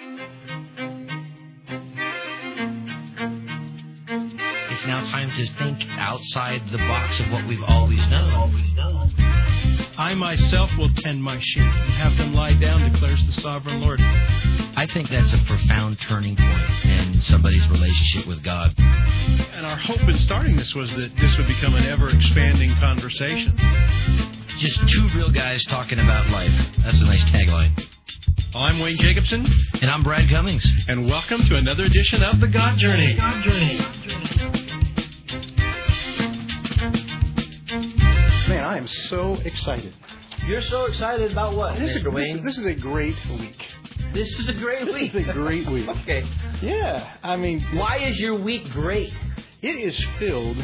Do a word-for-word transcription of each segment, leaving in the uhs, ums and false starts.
It's now time to think outside the box of what we've always known. I myself will tend my sheep and have them lie down, declares the sovereign Lord. I think that's a profound turning point in somebody's relationship with God. And our hope in starting this was that this would become an ever-expanding conversation. Just two real guys talking about life. That's a nice tagline. I'm Wayne Jacobson. And I'm Brad Cummings. And welcome to another edition of The God Journey. God Journey. Man, I am so excited. You're so excited about what, this Mister is, Wayne? This is, this is a great week. This is a great week. This is a great week. Okay. Yeah, I mean... Why is your week great? It is filled,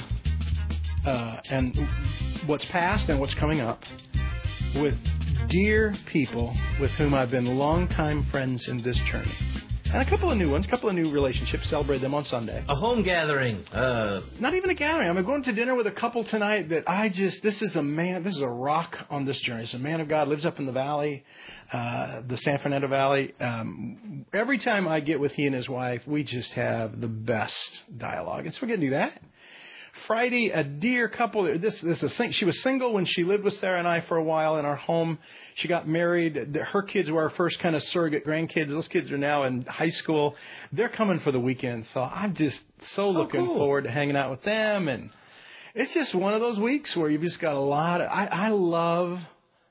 uh, and what's past and what's coming up, with dear people with whom I've been longtime friends in this journey. And a couple of new ones, a couple of new relationships. Celebrate them on Sunday. A home gathering. Uh, Not even a gathering. I'm going to dinner with a couple tonight that I just, this is a man, this is a rock on this journey. It's a man of God, lives up in the valley, uh, the San Fernando Valley. Um, every time I get with he and his wife, we just have the best dialogue. And so we're going to do that. Friday, a dear couple. This, this is a, she was single when she lived with Sarah and I for a while in our home. She got married. Her kids were our first kind of surrogate grandkids. Those kids are now in high school. They're coming for the weekend, so I'm just so looking oh, cool. forward to hanging out with them. And it's just one of those weeks where you've just got a lot of. I, I love.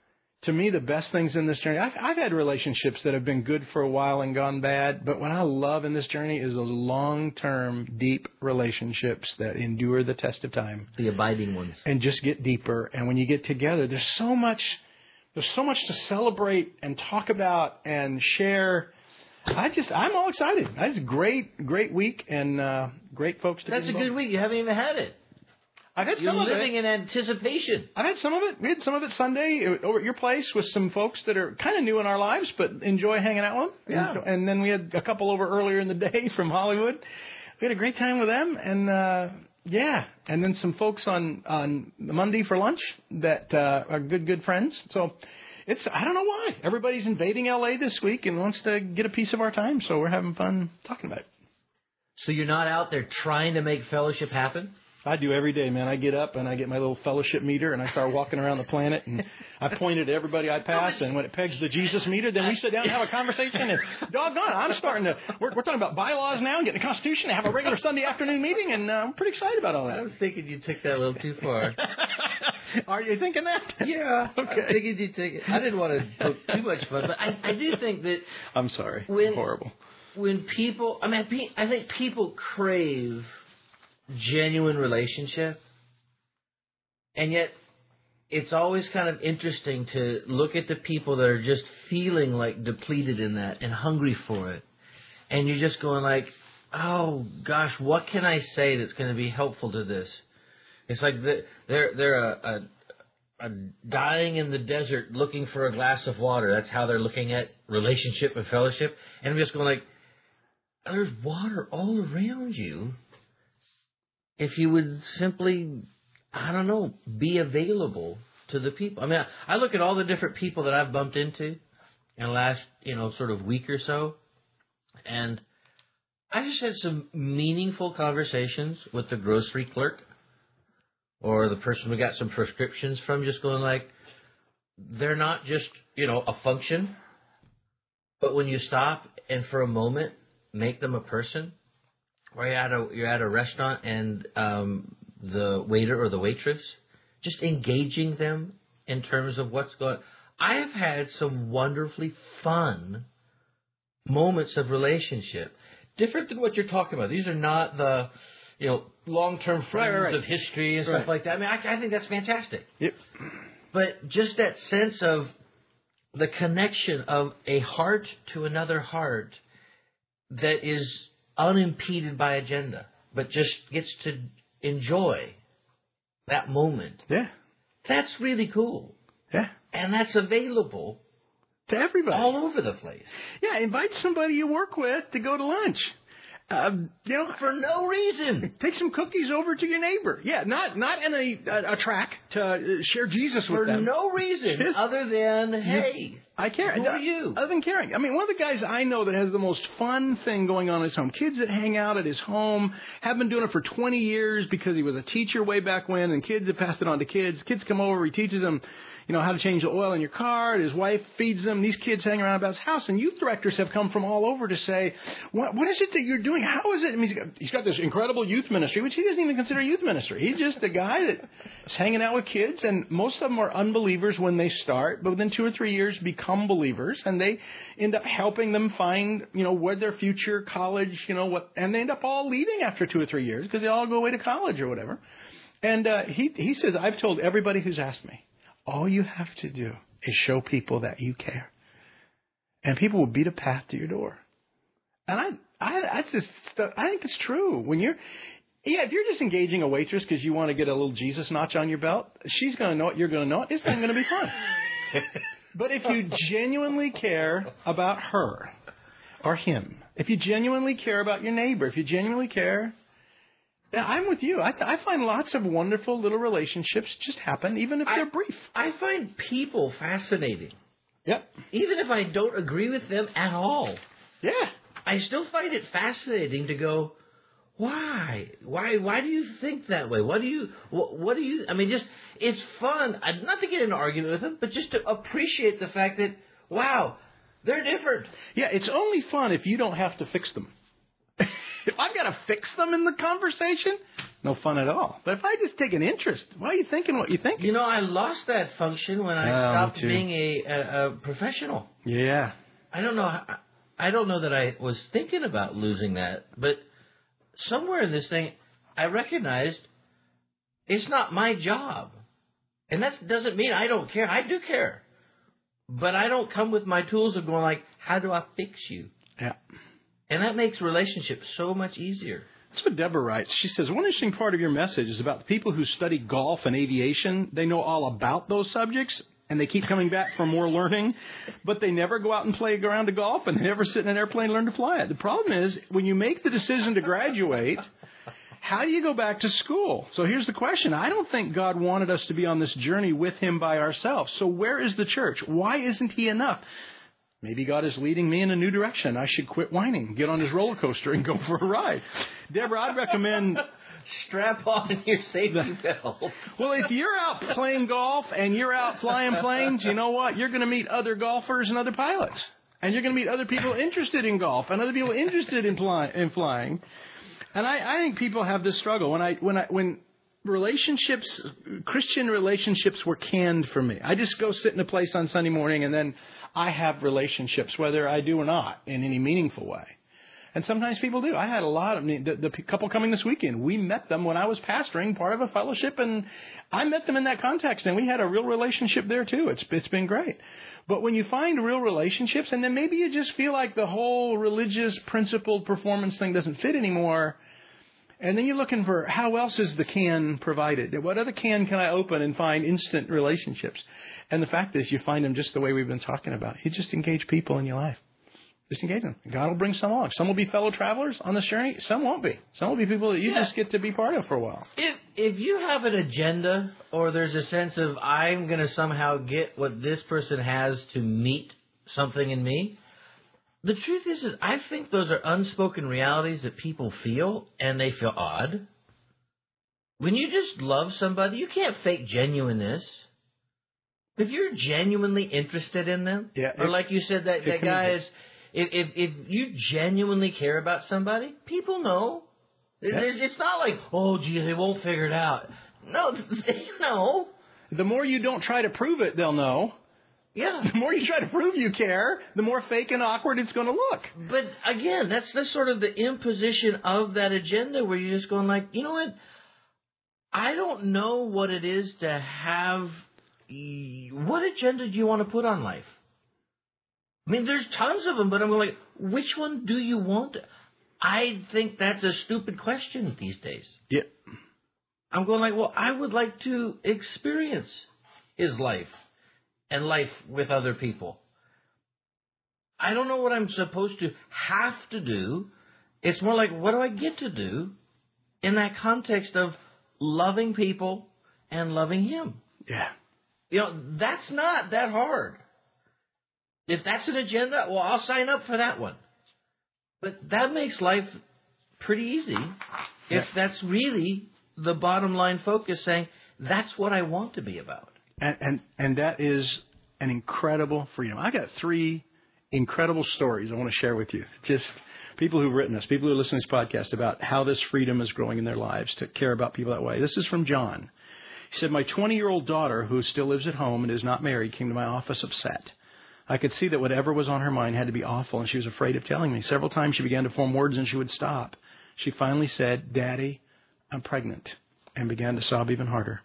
To me, the best things in this journey, I've, I've had relationships that have been good for a while and gone bad, but what I love in this journey is those long-term, deep relationships that endure the test of time. The abiding ones. And just get deeper. And when you get together, there's so much, there's so much to celebrate and talk about and share. I just, I'm all excited. It's a great, great week and uh, great folks to That's be a good week. You haven't even had it. I've had You're some of living it. in anticipation. I've had some of it. We had some of it Sunday over at your place with some folks that are kind of new in our lives, but enjoy hanging out with them. Yeah. And, and then we had a couple over earlier in the day from Hollywood. We had a great time with them. And, uh, yeah. And then some folks on, on Monday for lunch that uh, are good, good friends. So it's, I don't know why. Everybody's invading L A this week and wants to get a piece of our time. So we're having fun talking about it. So you're not out there trying to make fellowship happen? I do every day, man. I get up and I get my little fellowship meter and I start walking around the planet and I point at everybody I pass, and when it pegs the Jesus meter, then we sit down and have a conversation. And doggone, I'm starting to. We're, we're talking about bylaws now and getting the Constitution. And have a regular Sunday afternoon meeting, and uh, I'm pretty excited about all that. I was thinking you took that a little too far. Are you thinking that? Yeah. Okay. I figured you take it. I didn't want to poke too much fun, but I, I do think that. I'm sorry. When, Horrible. When people, I mean, I think people crave genuine relationship. And yet, it's always kind of interesting to look at the people that are just feeling like depleted in that and hungry for it. And you're just going like, oh, gosh, what can I say that's going to be helpful to this? It's like the, they're they're a, a, a dying in the desert looking for a glass of water. That's how they're looking at relationship and fellowship. And I'm just going like, there's water all around you. If you would simply, I don't know, be available to the people. I mean, I, I look at all the different people that I've bumped into in the last, you know, sort of week or so, and I just had some meaningful conversations with the grocery clerk or the person we got some prescriptions from, just going like, they're not just, you know, a function, but when you stop and for a moment make them a person. Or you're at a you're at a restaurant and um, the waiter or the waitress, just engaging them in terms of what's going. I have had some wonderfully fun moments of relationship, different than what you're talking about. These are not the, you know, long-term friends right, right. of history and stuff right. like that. I mean, I, I think that's fantastic. Yep. But just that sense of the connection of a heart to another heart that is unimpeded by agenda, but just gets to enjoy that moment. Yeah. That's really cool. Yeah. And that's available to everybody. All over the place. Yeah, invite somebody you work with to go to lunch. Um, you know, for no reason. Take some cookies over to your neighbor. Yeah, not not in a, a, a track to share Jesus for with them. For no reason Just, other than, hey. You, I care. Who are you? Other than caring. I mean, one of the guys I know that has the most fun thing going on in his home, kids that hang out at his home, have been doing it for twenty years because he was a teacher way back when, and kids have passed it on to kids. Kids come over, he teaches them, you know, how to change the oil in your car, and his wife feeds them. These kids hang around about his house, and youth directors have come from all over to say, what, what is it that you're doing? How is it? I mean, he's got, he's got this incredible youth ministry, which he doesn't even consider youth ministry. He's just a guy that is hanging out with kids, and most of them are unbelievers when they start, but within two or three years become believers, and they end up helping them find, you know, where their future college, you know, what, and they end up all leaving after two or three years because they all go away to college or whatever. And uh, he he says, I've told everybody who's asked me, all you have to do is show people that you care, and people will beat a path to your door. And I, I, I just, I think it's true. When you're, yeah, if you're just engaging a waitress because you want to get a little Jesus notch on your belt, she's going to know it. You're going to know it. It's not going to be fun. But if you genuinely care about her or him, if you genuinely care about your neighbor, if you genuinely care. Yeah, I'm with you. I, I find lots of wonderful little relationships just happen, even if I, they're brief. I find people fascinating. Yep. Even if I don't agree with them at all. Yeah. I still find it fascinating to go, why? Why Why do you think that way? What do you, what, what do you, I mean, just, it's fun, not to get in an argument with them, but just to appreciate the fact that, wow, they're different. Yeah, it's only fun if you don't have to fix them. If I've got to fix them in the conversation, no fun at all. But if I just take an interest, why are you thinking what you think? You know, I lost that function when I oh, stopped being a, a, a professional. Yeah. I don't know. I don't know that I was thinking about losing that, but somewhere in this thing, I recognized it's not my job, and that doesn't mean I don't care. I do care, but I don't come with my tools of going like, "How do I fix you?" Yeah. And that makes relationships so much easier. That's what Deborah writes. She says, one interesting part of your message is about the people who study golf and aviation. They know all about those subjects, and they keep coming back for more learning, but they never go out and play around to golf, and they never sit in an airplane and learn to fly it. The problem is, when you make the decision to graduate, how do you go back to school? So here's the question. I don't think God wanted us to be on this journey with him by ourselves. So where is the church? Why isn't he enough? Maybe God is leading me in a new direction. I should quit whining, get on his roller coaster, and go for a ride. Deborah, I'd recommend... Strap on your safety belt. Well, if you're out playing golf and you're out flying planes, you know what? You're going to meet other golfers and other pilots. And you're going to meet other people interested in golf and other people interested in, fly, in flying. And I, I think people have this struggle. When I when I when relationships, Christian relationships were canned for me. I just go sit in a place on Sunday morning and then I have relationships, whether I do or not, in any meaningful way. And sometimes people do. I had a lot of, the, the couple coming this weekend, we met them when I was pastoring, part of a fellowship, and I met them in that context, and we had a real relationship there too. It's It's been great. But when you find real relationships, and then maybe you just feel like the whole religious, principled performance thing doesn't fit anymore, and then you're looking for how else is the can provided? What other can can I open and find instant relationships? And the fact is, you find them just the way we've been talking about. You just engage people in your life. Just engage them. God will bring some along. Some will be fellow travelers on this journey. Some won't be. Some will be people that you yeah. just get to be part of for a while. If if you have an agenda, or there's a sense of I'm going to somehow get what this person has to meet something in me, the truth is, is I think those are unspoken realities that people feel, and they feel odd. When you just love somebody, you can't fake genuineness. If you're genuinely interested in them, yeah, or it, like you said, that, that guy is, if, if if you genuinely care about somebody, people know. Yeah. It's not like, oh, gee, they won't figure it out. No, they know. The more you don't try to prove it, they'll know. Yeah. The more you try to prove you care, the more fake and awkward it's going to look. But again, that's the sort of the imposition of that agenda where you're just going like, you know what? I don't know what it is to have. What agenda do you want to put on life? I mean, there's tons of them, but I'm like, which one do you want? I think that's a stupid question these days. Yeah. I'm going like, well, I would like to experience his life and life with other people. I don't know what I'm supposed to have to do. It's more like, what do I get to do in that context of loving people and loving him? Yeah. You know, that's not that hard. If that's an agenda, well, I'll sign up for that one. But that makes life pretty easy if that's really the bottom line focus, saying that's what I want to be about. And and, and that is an incredible freedom. I got three incredible stories I want to share with you. Just people who've written this, people who listen to this podcast about how this freedom is growing in their lives to care about people that way. This is from John. He said, my twenty-year-old daughter, who still lives at home and is not married, came to my office upset. I could see that whatever was on her mind had to be awful, and she was afraid of telling me. Several times she began to form words, and she would stop. She finally said, Daddy, I'm pregnant, and began to sob even harder.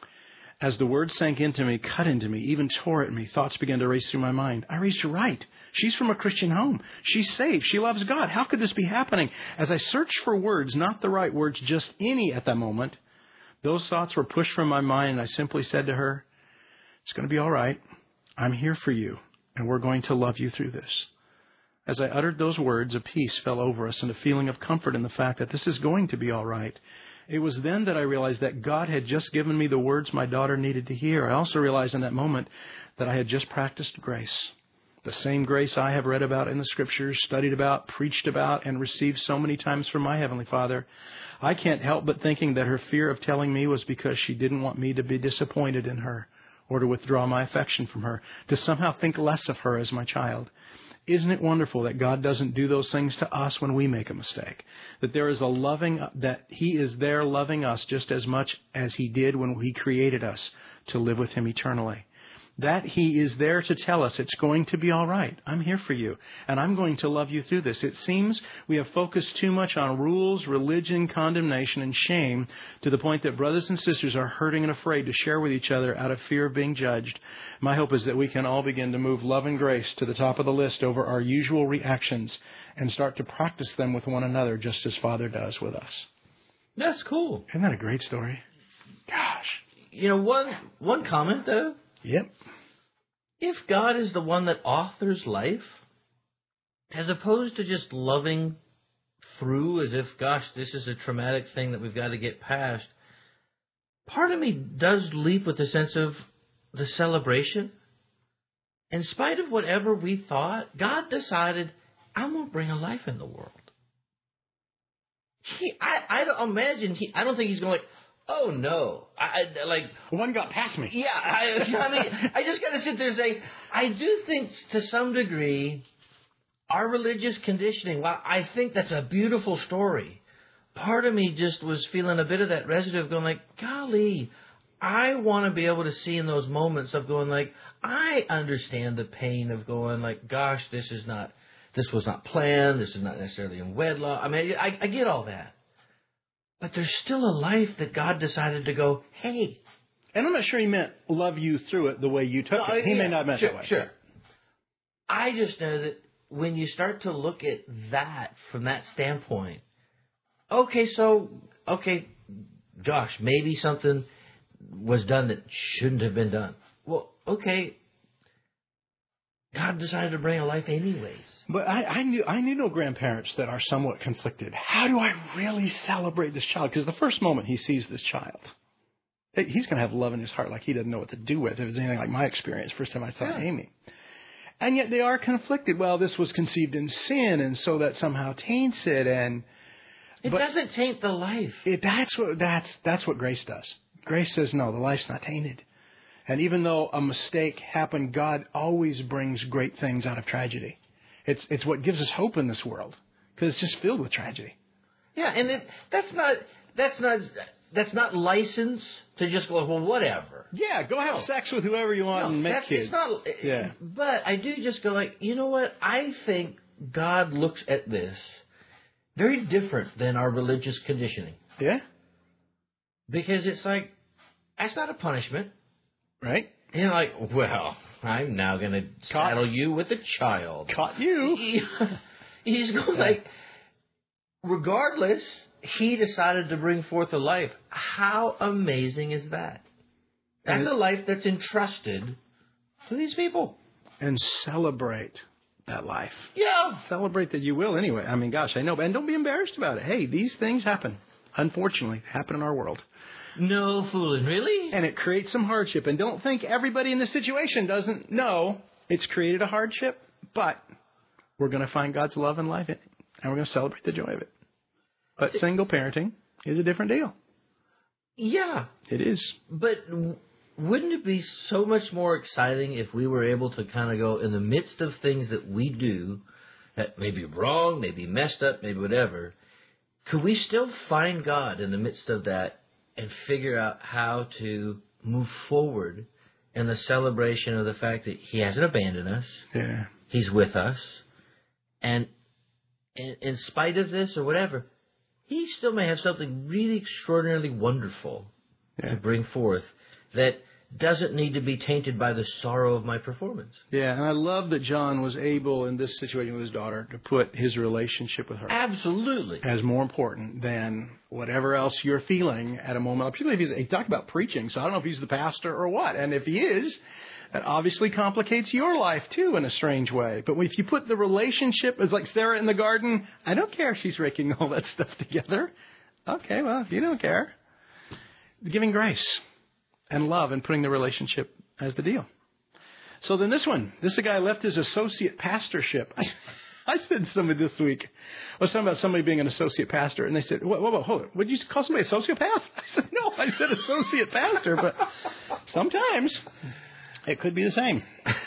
As the words sank into me, cut into me, even tore at me, thoughts began to race through my mind. I raised her right. She's from a Christian home. She's saved. She loves God. How could this be happening? As I searched for words, not the right words, just any at that moment, those thoughts were pushed from my mind, and I simply said to her, it's going to be all right. I'm here for you, and we're going to love you through this. As I uttered those words, a peace fell over us and a feeling of comfort in the fact that this is going to be all right. It was then that I realized that God had just given me the words my daughter needed to hear. I also realized in that moment that I had just practiced grace. The same grace I have read about in the Scriptures, studied about, preached about, and received so many times from my Heavenly Father. I can't help but thinking that her fear of telling me was because she didn't want me to be disappointed in her or to withdraw my affection from her, to somehow think less of her as my child. Isn't it wonderful that God doesn't do those things to us when we make a mistake? That there is a loving, that He is there loving us just as much as He did when He created us to live with Him eternally. That He is there to tell us it's going to be all right. I'm here for you, and I'm going to love you through this. It seems we have focused too much on rules, religion, condemnation, and shame to the point that brothers and sisters are hurting and afraid to share with each other out of fear of being judged. My hope is that we can all begin to move love and grace to the top of the list over our usual reactions and start to practice them with one another just as Father does with us. That's cool. Isn't that a great story? Gosh. You know, one one comment, though. Yep. If God is the one that authors life, as opposed to just loving through as if, gosh, this is a traumatic thing that we've got to get past, part of me does leap with the sense of the celebration. In spite of whatever we thought, God decided, I'm going to bring a life in the world. He, I, I don't imagine, he, I don't think he's going like, oh, no. I, I like one got past me. Yeah, I, I mean, I just got to sit there and say, I do think to some degree, our religious conditioning, while I think that's a beautiful story, part of me just was feeling a bit of that residue of going like, golly, I want to be able to see in those moments of going like, I understand the pain of going like, gosh, this is not, this was not planned, this is not necessarily in wedlock. I mean, I, I get all that. But there's still a life that God decided to go, hey. And I'm not sure He meant love you through it the way you took No, it. He yeah, may not have meant sure, that way. Sure. I just know that when you start to look at that from that standpoint, okay, so, okay, gosh, maybe something was done that shouldn't have been done. Well, okay, God decided to bring a life anyways. But I, I knew I knew no grandparents that are somewhat conflicted. How do I really celebrate this child? Because the first moment he sees this child, he's going to have love in his heart like he doesn't know what to do with. If it's anything like my experience, first time I saw yeah. Amy. And yet they are conflicted. Well, this was conceived in sin, and so that somehow taints it. And It doesn't taint the life. It, that's what that's that's what grace does. Grace says, no, the life's not tainted. And even though a mistake happened, God always brings great things out of tragedy. It's it's what gives us hope in this world, because it's just filled with tragedy. Yeah, and it, that's not that's not that's not license to just go, well, whatever. Yeah, go have no. sex with whoever you want no, and make that's, kids. It's not, yeah. But I do just go like, you know what? I think God looks at this very different than our religious conditioning. Yeah. Because it's like, that's not a punishment. Right. And you're like, well, I'm now going to saddle you with a child. Caught you. He, he's going like, regardless, he decided to bring forth a life. How amazing is that? That's a life that's entrusted to these people. And celebrate that life. Yeah. Celebrate that you will anyway. I mean, gosh, I know. And don't be embarrassed about it. Hey, these things happen. Unfortunately, happen in our world. No fooling, really? And it creates some hardship. And don't think everybody in this situation doesn't know It's created a hardship, but we're going to find God's love and life in it, and we're going to celebrate the joy of it. But single parenting is a different deal. Yeah. It is. But wouldn't it be so much more exciting if we were able to kind of go in the midst of things that we do that may be wrong, may be messed up, maybe whatever, could we still find God in the midst of that and figure out how to move forward in the celebration of the fact that He hasn't abandoned us. Yeah. He's with us. And in, in spite of this or whatever, He still may have something really extraordinarily wonderful yeah. to bring forth that doesn't need to be tainted by the sorrow of my performance. Yeah, and I love that John was able in this situation with his daughter to put his relationship with her Absolutely. as more important than whatever else you're feeling at a moment. Particularly if he's, he talked about preaching, so I don't know if he's the pastor or what. And if he is, that obviously complicates your life too in a strange way. But if you put the relationship as like Sarah in the garden, I don't care if she's raking all that stuff together. Okay, well, if you don't care, giving grace and love and putting the relationship as the deal. So then this one, this guy left his associate pastorship. I, I said to somebody this week, I was talking about somebody being an associate pastor, and they said, whoa, whoa, whoa, hold it. Would you call somebody a sociopath? I said, no, I said associate pastor, but sometimes it could be the same.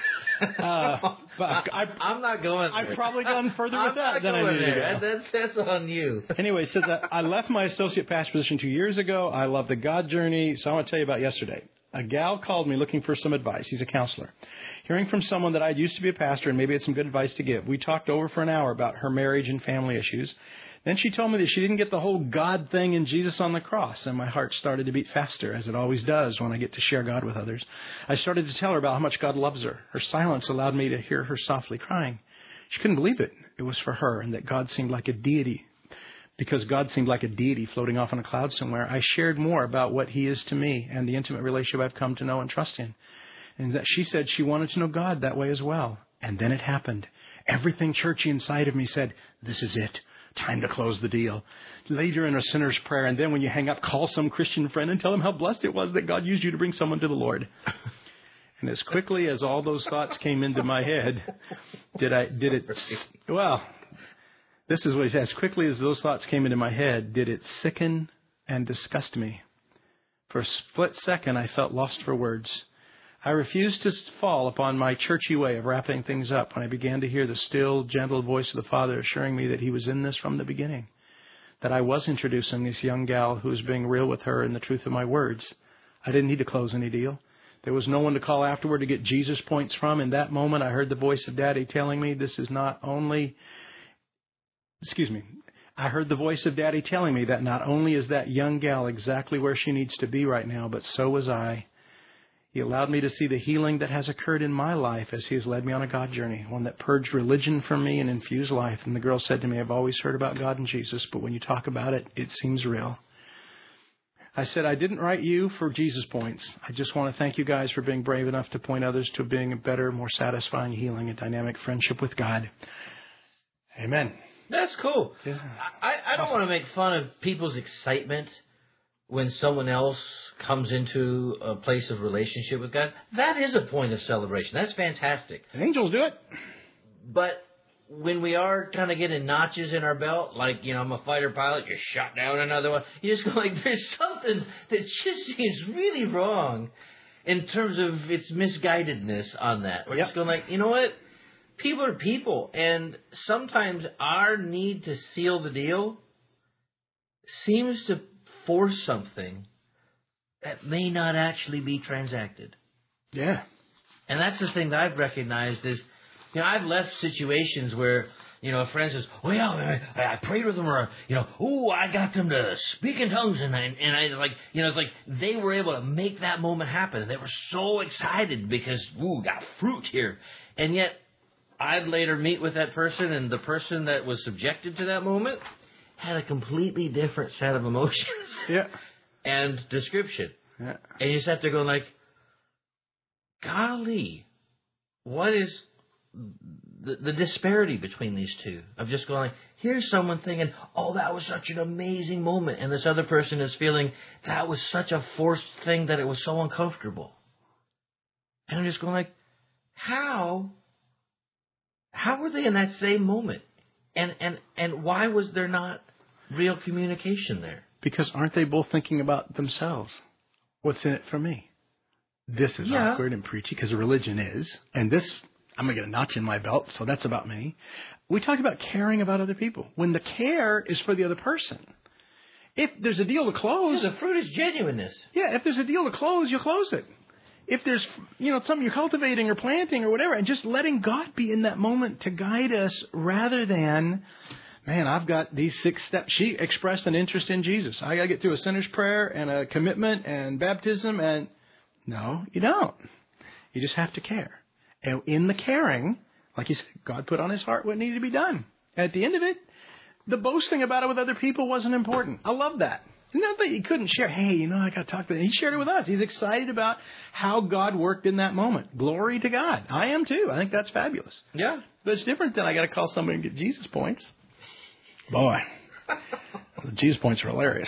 Uh, but I, I'm not going there. I've probably gone further with I'm that not than I going need to there. go. That's, that's on you. Anyway, it says that I left my associate pastor position two years ago. I love the God journey. So I want to tell you about yesterday. A gal called me looking for some advice. He's a counselor. Hearing from someone that I used to be a pastor and maybe had some good advice to give. We talked over for an hour about her marriage and family issues. Then she told me that she didn't get the whole God thing in Jesus on the cross, and my heart started to beat faster, as it always does when I get to share God with others. I started to tell her about how much God loves her. Her silence allowed me to hear her softly crying. She couldn't believe it. It was for her, and that God seemed like a deity. Because God seemed like a deity floating off on a cloud somewhere, I shared more about what He is to me and the intimate relationship I've come to know and trust in. And that she said she wanted to know God that way as well. And then it happened. Everything churchy inside of me said, this is it. Time to close the deal. Later in a sinner's prayer, and then when you hang up, call some Christian friend and tell them how blessed it was that God used you to bring someone to the Lord. And as quickly as all those thoughts came into my head, did I did it? Well, this is what he said. As quickly as those thoughts came into my head, did it sicken and disgust me. For a split second, I felt lost for words. I refused to fall upon my churchy way of wrapping things up when I began to hear the still, gentle voice of the Father assuring me that He was in this from the beginning, that I was introducing this young gal who was being real with her in the truth of my words. I didn't need to close any deal. There was no one to call afterward to get Jesus points from. In that moment, I heard the voice of Daddy telling me this is not only, excuse me, I heard the voice of Daddy telling me that not only is that young gal exactly where she needs to be right now, but so was I. He allowed me to see the healing that has occurred in my life as He has led me on a God journey, one that purged religion from me and infused life. And the girl said to me, I've always heard about God and Jesus, but when you talk about it, it seems real. I said, I didn't write you for Jesus points. I just want to thank you guys for being brave enough to point others to being a better, more satisfying, healing, and dynamic friendship with God. Amen. That's cool. Yeah. I, I don't want to make fun of people's excitement when someone else comes into a place of relationship with God. That is a point of celebration. That's fantastic. And angels do it. But when we are kind of getting notches in our belt, like, you know, I'm a fighter pilot, you're shot down another one, you just go like, there's something that just seems really wrong in terms of its misguidedness on that. We're Yep. just going like, you know what? People are people. And sometimes our need to seal the deal seems to force something that may not actually be transacted. Yeah. And that's the thing that I've recognized is, you know, I've left situations where, you know, a friend says, oh, yeah, I, I prayed with them, or, you know, ooh, I got them to speak in tongues, and I, and I, like, you know, it's like they were able to make that moment happen, and they were so excited because, ooh, got fruit here. And yet, I'd later meet with that person, and the person that was subjected to that moment had a completely different set of emotions. Yeah. And description. Yeah. And you sat there going like, golly, what is the, the disparity between these two? Of just going like, here's someone thinking, oh, that was such an amazing moment. And this other person is feeling, that was such a forced thing that it was so uncomfortable. And I'm just going like, how how were they in that same moment? And and and why was there not real communication there? Because aren't they both thinking about themselves? What's in it for me? This is Yeah. awkward and preachy because religion is. And this, I'm going to get a notch in my belt, so that's about me. We talk about caring about other people. When the care is for the other person. If there's a deal to close. Yeah, the fruit is genuineness. Yeah, if there's a deal to close, you close it. If there's, you know, something you're cultivating or planting or whatever, and just letting God be in that moment to guide us rather than, man, I've got these six steps. She expressed an interest in Jesus. I got to get through a sinner's prayer and a commitment and baptism. And no, you don't. You just have to care. And in the caring, like you said, God put on his heart what needed to be done. At the end of it, the boasting about it with other people wasn't important. I love that. Not that he couldn't share, hey, you know, I got to talk to him. He shared it with us. He's excited about how God worked in that moment. Glory to God. I am too. I think that's fabulous. Yeah. But it's different than I got to call somebody and get Jesus points. Boy, the Jesus points are hilarious.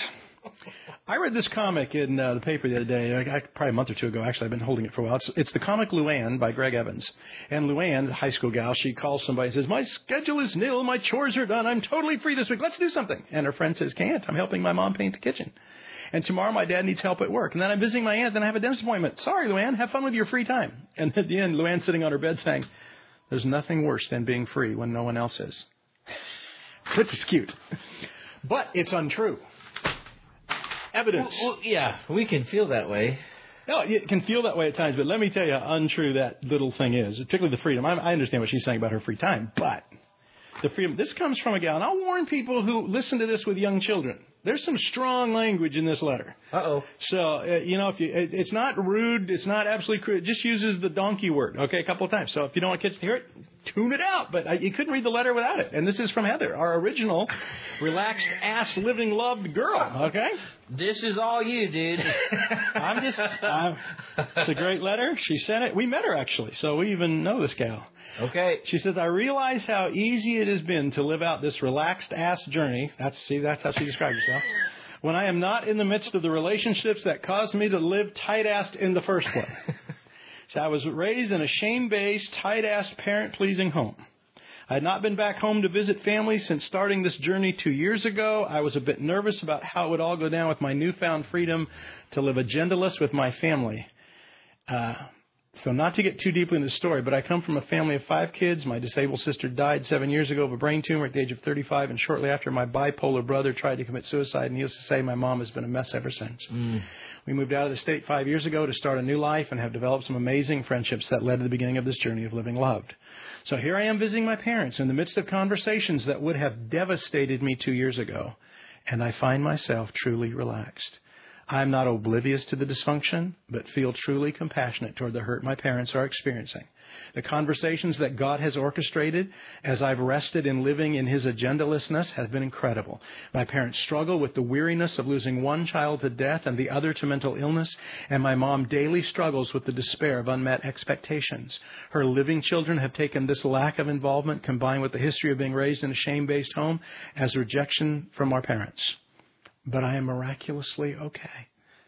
I read this comic in uh, the paper the other day, I, probably a month or two ago, actually. I've been holding it for a while. It's, it's the comic Luann by Greg Evans. And Luann, a high school gal, she calls somebody and says, my schedule is nil, my chores are done, I'm totally free this week, let's do something. And her friend says, can't, I'm helping my mom paint the kitchen. And tomorrow my dad needs help at work. And then I'm visiting my aunt, then I have a dentist appointment. Sorry, Luann, have fun with your free time. And at the end, Luann's sitting on her bed saying, there's nothing worse than being free when no one else is. Which is cute. But it's untrue. Evidence. Well, well, yeah, we can feel that way. No, it can feel that way at times, but let me tell you how untrue that little thing is, particularly the freedom. I, I understand what she's saying about her free time, but the freedom, this comes from a gal, and I'll warn people who listen to this with young children. There's some strong language in this letter. Uh-oh. So, uh, you know, if you, it, it's not rude, it's not absolutely crude. It just uses the donkey word, okay, a couple of times. So if you don't want kids to hear it, tune it out. But I, you couldn't read the letter without it. And this is from Heather, our original relaxed, ass, living, loved girl, okay? This is all you, dude. I'm just, I'm, it's a great letter. She sent it. We met her, actually, so we even know this gal. Okay. She says, I realize how easy it has been to live out this relaxed ass journey. That's see, that's how she describes herself. When I am not in the midst of the relationships that caused me to live tight-assed in the first place. So I was raised in a shame-based, tight-ass, parent-pleasing home. I had not been back home to visit family since starting this journey two years ago. I was a bit nervous about how it would all go down with my newfound freedom to live agendaless with my family. Uh, So not to get too deeply into the story, but I come from a family of five kids. My disabled sister died seven years ago of a brain tumor at the age of thirty-five, and shortly after, my bipolar brother tried to commit suicide. And needless to say, my mom has been a mess ever since. Mm. We moved out of the state five years ago to start a new life and have developed some amazing friendships that led to the beginning of this journey of living loved. So here I am visiting my parents in the midst of conversations that would have devastated me two years ago, and I find myself truly relaxed. I am not oblivious to the dysfunction, but feel truly compassionate toward the hurt my parents are experiencing. The conversations that God has orchestrated as I've rested in living in his agendalessness have been incredible. My parents struggle with the weariness of losing one child to death and the other to mental illness, and my mom daily struggles with the despair of unmet expectations. Her living children have taken this lack of involvement, combined with the history of being raised in a shame-based home, as rejection from our parents. But I am miraculously okay.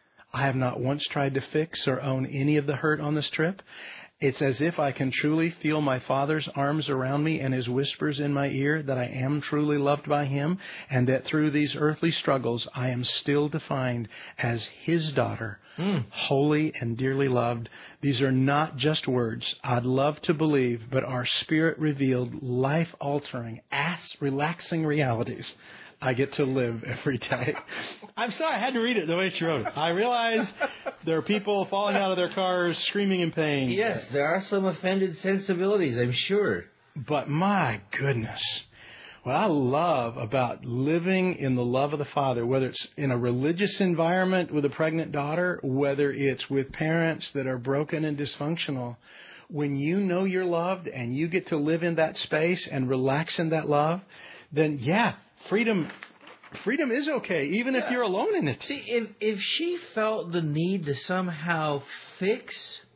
I have not once tried to fix or own any of the hurt on this trip. It's as if I can truly feel my Father's arms around me and his whispers in my ear that I am truly loved by him, and that through these earthly struggles I am still defined as his daughter, mm. holy and dearly loved. These are not just words I'd love to believe, but are spirit-revealed, life-altering, ass-relaxing realities I get to live every day. I'm sorry, I had to read it the way she wrote it. I realize there are people falling out of their cars screaming in pain. Yes, there are some offended sensibilities, I'm sure. But my goodness, what I love about living in the love of the Father, whether it's in a religious environment with a pregnant daughter, whether it's with parents that are broken and dysfunctional, when you know you're loved and you get to live in that space and relax in that love, then yeah, Freedom freedom is okay, even yeah. if you're alone in it. See, if if she felt the need to somehow fix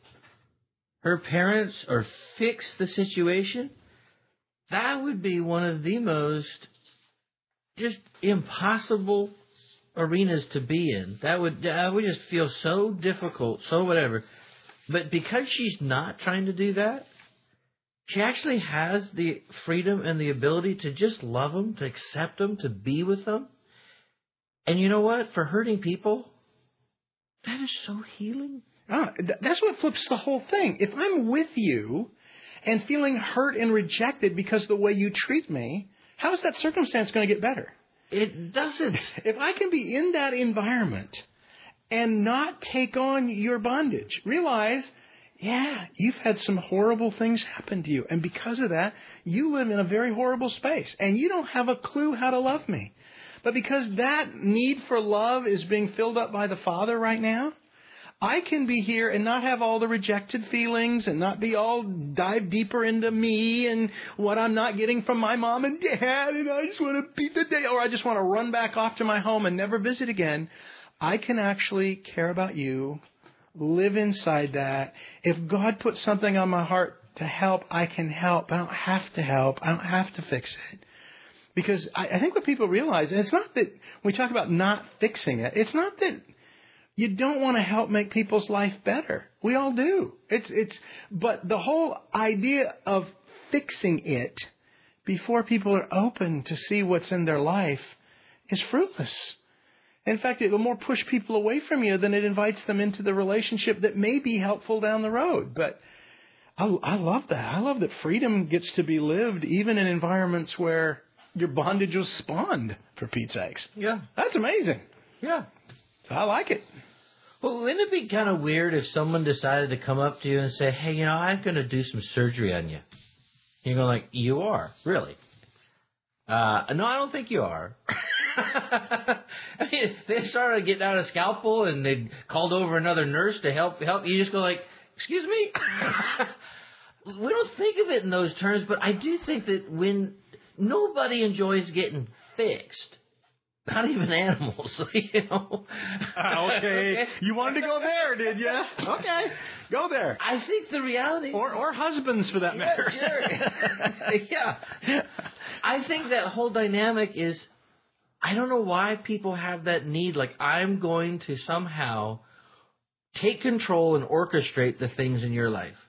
her parents or fix the situation, that would be one of the most just impossible arenas to be in. That would that would just feel so difficult, so whatever. But because she's not trying to do that, she actually has the freedom and the ability to just love them, to accept them, to be with them. And you know what? For hurting people, that is so healing. Ah, th- that's what flips the whole thing. If I'm with you and feeling hurt and rejected because of the way you treat me, how is that circumstance going to get better? It doesn't. If I can be in that environment and not take on your bondage, realize, yeah, you've had some horrible things happen to you. And because of that, you live in a very horrible space. And you don't have a clue how to love me. But because that need for love is being filled up by the Father right now, I can be here and not have all the rejected feelings and not be all dive deeper into me and what I'm not getting from my mom and dad and I just want to beat the day or I just want to run back off to my home and never visit again. I can actually care about you, live inside that. If God puts something on my heart to help, I can help. I don't have to help. I don't have to fix it. Because I, I think what people realize, and it's not that we talk about not fixing it, it's not that you don't want to help make people's life better. We all do. It's it's. But the whole idea of fixing it before people are open to see what's in their life is fruitless. In fact, it will more push people away from you than it invites them into the relationship that may be helpful down the road. But I, I love that. I love that freedom gets to be lived even in environments where your bondage was spawned, for Pete's sakes. Yeah. That's amazing. Yeah. So I like it. Well, wouldn't it be kind of weird if someone decided to come up to you and say, hey, you know, I'm going to do some surgery on you? You're going like, you are? Really? Uh, no, I don't think you are. I mean, they started getting out a scalpel and they called over another nurse to help help. You just go like, excuse me? We don't think of it in those terms, but I do think that when nobody enjoys getting fixed, not even animals, you know. Okay. You wanted to go there, did you? Okay. Go there. I think the reality... Or or husbands, for that matter. Yeah, sure. Yeah. I think that whole dynamic is... I don't know why people have that need. Like, I'm going to somehow take control and orchestrate the things in your life.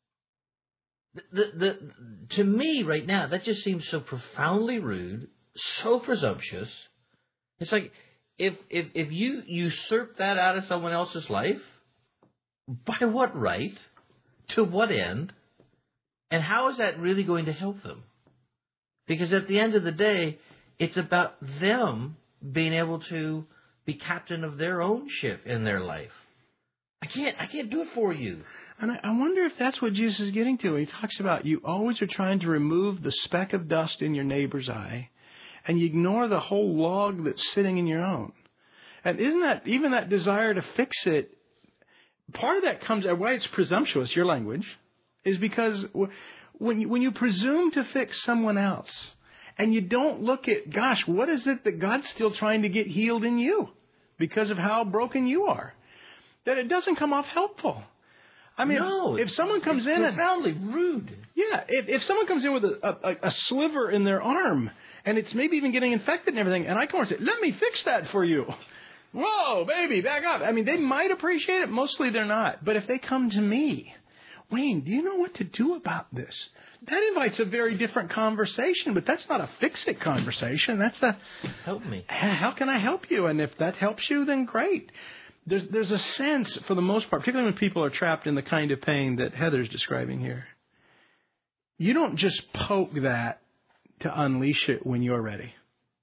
The, the, the, to me, right now, that just seems so profoundly rude, so presumptuous. It's like, if, if if you usurp that out of someone else's life, by what right? To what end? And how is that really going to help them? Because at the end of the day, it's about them being able to be captain of their own ship in their life. I can't, I can't do it for you. And I wonder if that's what Jesus is getting to. He talks about you always are trying to remove the speck of dust in your neighbor's eye, and you ignore the whole log that's sitting in your own. And isn't that, even that desire to fix it, part of that comes, why it's presumptuous, your language, is because when you, when you presume to fix someone else, and you don't look at, gosh, what is it that God's still trying to get healed in you because of how broken you are, that it doesn't come off helpful. I mean, no, if, if someone comes in and profoundly rude. Yeah, if, if someone comes in with a, a, a sliver in their arm and it's maybe even getting infected and everything, and I come over and say, let me fix that for you. Whoa, baby, back up. I mean, they might appreciate it. Mostly they're not. But if they come to me, Wayne, do you know what to do about this? That invites a very different conversation, but that's not a fix-it conversation. That's a, help me. How can I help you? And if that helps you, then great. There's there's a sense, for the most part, particularly when people are trapped in the kind of pain that Heather's describing here, you don't just poke that to unleash it when you're ready.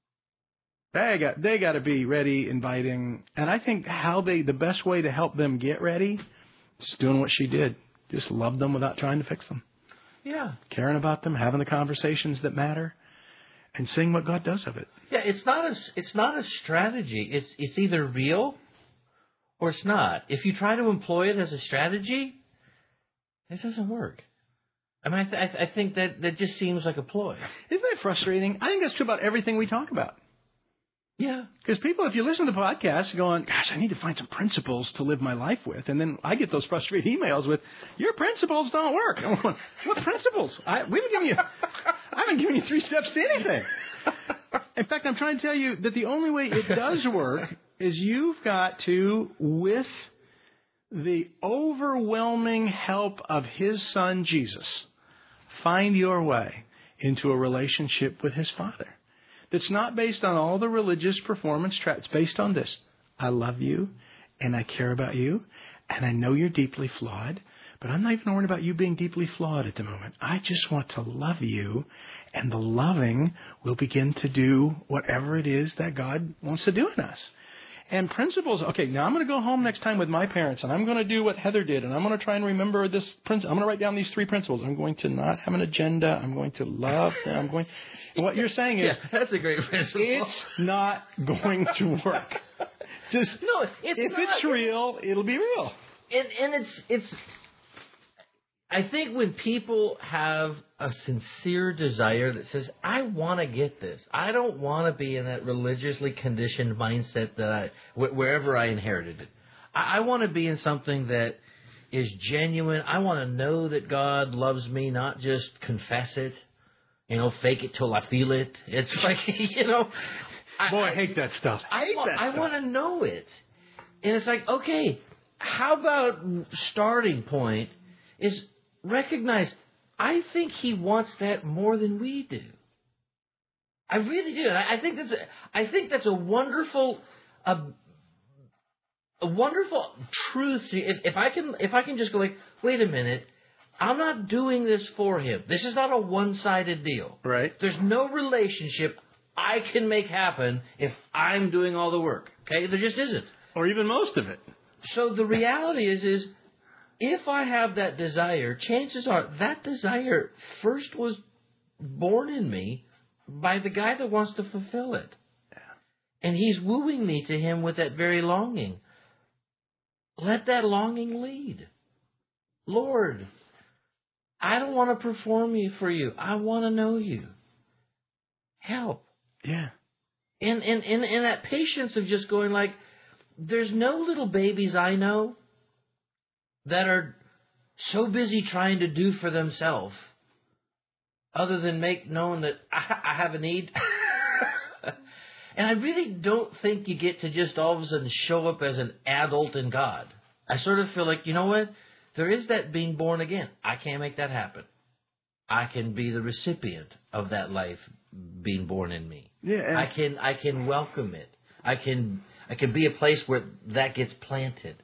They got they got to be ready, inviting, and I think how they the best way to help them get ready is doing what she did. Just love them without trying to fix them. Yeah, caring about them, having the conversations that matter, and seeing what God does of it. Yeah, it's not a it's not a strategy. It's it's either real or it's not. If you try to employ it as a strategy, it doesn't work. I mean, I, th- I think that, that just seems like a ploy. Isn't that frustrating? I think that's true about everything we talk about. Yeah. Because people, if you listen to the podcast going, gosh, I need to find some principles to live my life with. And then I get those frustrated emails with, your principles don't work. I'm going, what principles? I, we haven't given you, I haven't given you three steps to anything. In fact, I'm trying to tell you that the only way it does work is you've got to, with the overwhelming help of His Son, Jesus, find your way into a relationship with his Father. That's not based on all the religious performance traps. It's based on this. I love you, and I care about you, and I know you're deeply flawed, but I'm not even worried about you being deeply flawed at the moment. I just want to love you, and the loving will begin to do whatever it is that God wants to do in us. And principles, okay, now I'm going to go home next time with my parents, and I'm going to do what Heather did, and I'm going to try and remember this principle. I'm going to write down these three principles. I'm going to not have an agenda. I'm going to love them. I'm going. And what you're saying is, yeah, that's a great principle. It's not going to work. Just no, it's if not. it's real, it'll be real. And and it's it's. I think when people have a sincere desire that says, I want to get this. I don't want to be in that religiously conditioned mindset that I, wh- wherever I inherited it. I, I want to be in something that is genuine. I want to know that God loves me, not just confess it, you know, fake it till I feel it. It's like, you know. I, Boy, I hate that stuff. I, hate I, that I stuff. want to know it. And it's like, okay, how about starting point is recognize, I think he wants that more than we do. I really do. I, I think that's a, I think that's a wonderful, a, a wonderful truth. If, if I can, if I can just go like, wait a minute, I'm not doing this for him. This is not a one-sided deal. Right. There's no relationship I can make happen if I'm doing all the work. Okay, there just isn't. Or even most of it. So the reality is, is if I have that desire, chances are that desire first was born in me by the guy that wants to fulfill it. And he's wooing me to him with that very longing. Let that longing lead. Lord, I don't want to perform you for you. I want to know you. Help. Yeah. And, and, and, and that patience of just going like, there's no little babies I know that are so busy trying to do for themselves other than make known that I, I have a need. And I really don't think you get to just all of a sudden show up as an adult in God. I sort of feel like, you know what? There is that being born again. I can't make that happen. I can be the recipient of that life being born in me. Yeah. I can I can welcome it. I can I can be a place where that gets planted.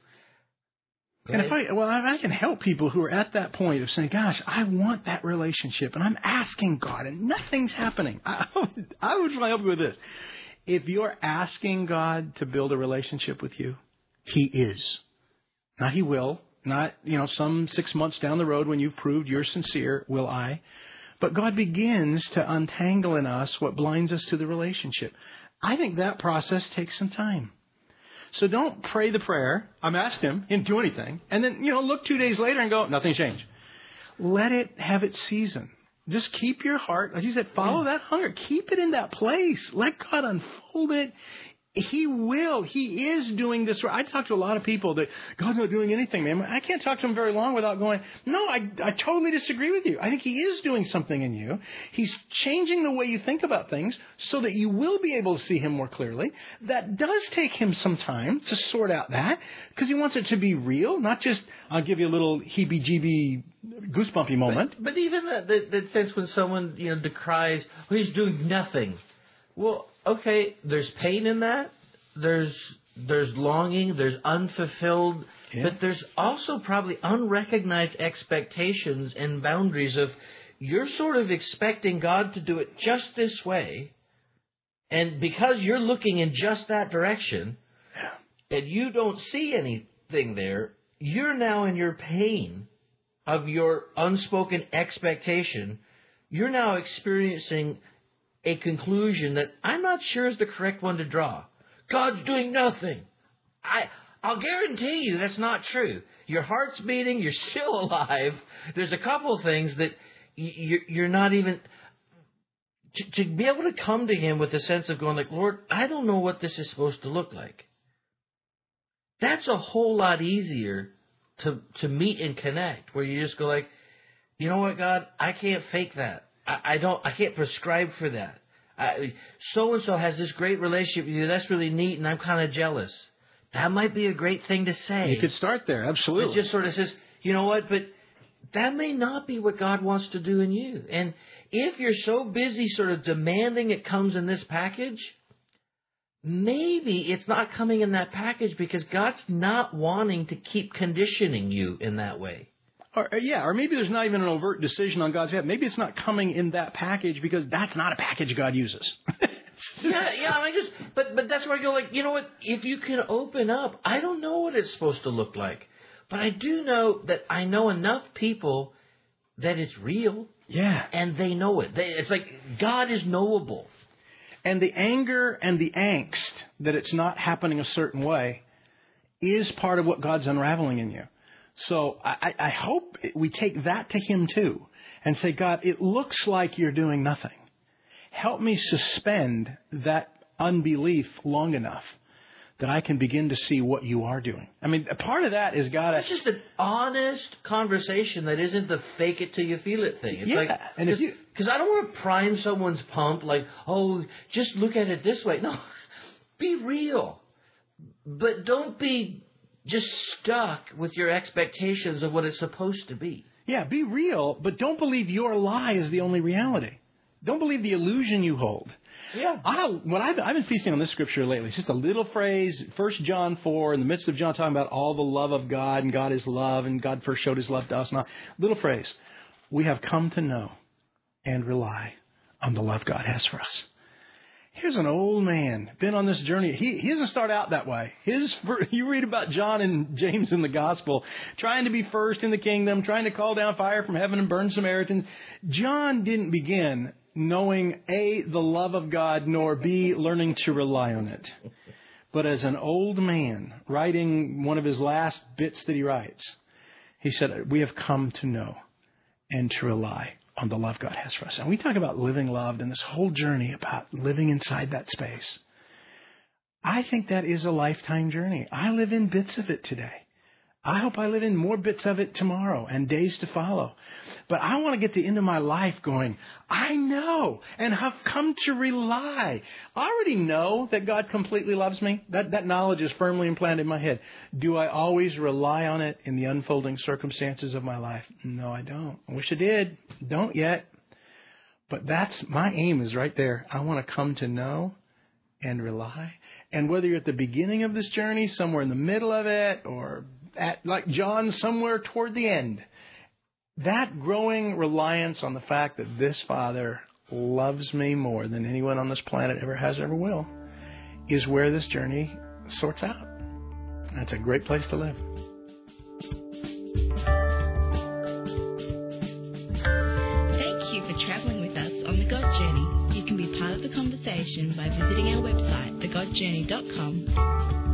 And if I, well, if I can help people who are at that point of saying, gosh, I want that relationship, and I'm asking God, and nothing's happening. I would, I would try to help you with this. If you're asking God to build a relationship with you, He is. Not He will. Not, you know, some six months down the road when you've proved you're sincere, will I. But God begins to untangle in us what blinds us to the relationship. I think that process takes some time. So don't pray the prayer, I'm asked him, he didn't do anything, and then, you know, look two days later and go, nothing's changed. Let it have its season. Just keep your heart, as he said, follow that hunger. Keep it in that place. Let God unfold it. He will. He is doing this. I talk to a lot of people that God's not doing anything, man. I can't talk to him very long without going, no, I, I totally disagree with you. I think He is doing something in you. He's changing the way you think about things so that you will be able to see Him more clearly. That does take Him some time to sort out that because He wants it to be real, not just, I'll give you a little heebie-jeebie goosebumpy moment. But, but even that, that, that sense when someone, you know, decries, well, he's doing nothing. Well, okay, there's pain in that. There's there's longing. There's unfulfilled. Yeah. But there's also probably unrecognized expectations and boundaries of you're sort of expecting God to do it just this way. And because you're looking in just that direction yeah. and you don't see anything there, you're now in your pain of your unspoken expectation. You're now experiencing a conclusion that I'm not sure is the correct one to draw. God's doing nothing. I, I'll guarantee you that's not true. Your heart's beating. You're still alive. There's a couple of things that you, you're not even... To, to be able to come to Him with a sense of going like, Lord, I don't know what this is supposed to look like. That's a whole lot easier to, to meet and connect, where you just go like, you know what, God, I can't fake that. I don't. I can't prescribe for that. So and so has this great relationship with you. That's really neat, and I'm kind of jealous. That might be a great thing to say. You could start there, absolutely. It just sort of says, you know what? But that may not be what God wants to do in you. And if you're so busy sort of demanding it comes in this package, maybe it's not coming in that package because God's not wanting to keep conditioning you in that way. Or, yeah, or maybe there's not even an overt decision on God's behalf. Maybe it's not coming in that package because that's not a package God uses. yeah, yeah. I just, but but that's where I go. Like, you know what? If you can open up, I don't know what it's supposed to look like, but I do know that I know enough people that it's real. Yeah, and they know it. They, it's like God is knowable. And the anger and the angst that it's not happening a certain way is part of what God's unraveling in you. So I, I hope we take that to Him too and say, God, it looks like you're doing nothing. Help me suspend that unbelief long enough that I can begin to see what you are doing. I mean, a part of that is God. It's just an honest conversation that isn't the fake it till you feel it thing. It's yeah, like, and if you, because I don't want to prime someone's pump like, oh, just look at it this way. No, be real, but don't be just stuck with your expectations of what it's supposed to be. Yeah, be real, but don't believe your lie is the only reality. Don't believe the illusion you hold. Yeah. I, what I've, I've been feasting on this scripture lately. It's just a little phrase, First John four, in the midst of John talking about all the love of God, and God is love, and God first showed His love to us. And all. Little phrase, we have come to know and rely on the love God has for us. Here's an old man, been on this journey. He, he doesn't start out that way. His, you read about John and James in the gospel, trying to be first in the kingdom, trying to call down fire from heaven and burn Samaritans. John didn't begin knowing, A, the love of God, nor B, learning to rely on it. But as an old man, writing one of his last bits that he writes, he said, we have come to know and to rely on the love God has for us. And we talk about living loved and this whole journey about living inside that space. I think that is a lifetime journey. I live in bits of it today. I hope I live in more bits of it tomorrow and days to follow. But I want to get to the end of my life going, I know and have come to rely. I already know that God completely loves me. That, that knowledge is firmly implanted in my head. Do I always rely on it in the unfolding circumstances of my life? No, I don't. I wish I did. Don't yet. But that's my aim is right there. I want to come to know and rely. And whether you're at the beginning of this journey, somewhere in the middle of it, or at, like John, somewhere toward the end, that growing reliance on the fact that this Father loves me more than anyone on this planet ever has, ever will, is where this journey sorts out. That's a great place to live. Thank you for traveling with us on The God Journey. You can be part of the conversation by visiting our website, the god journey dot com.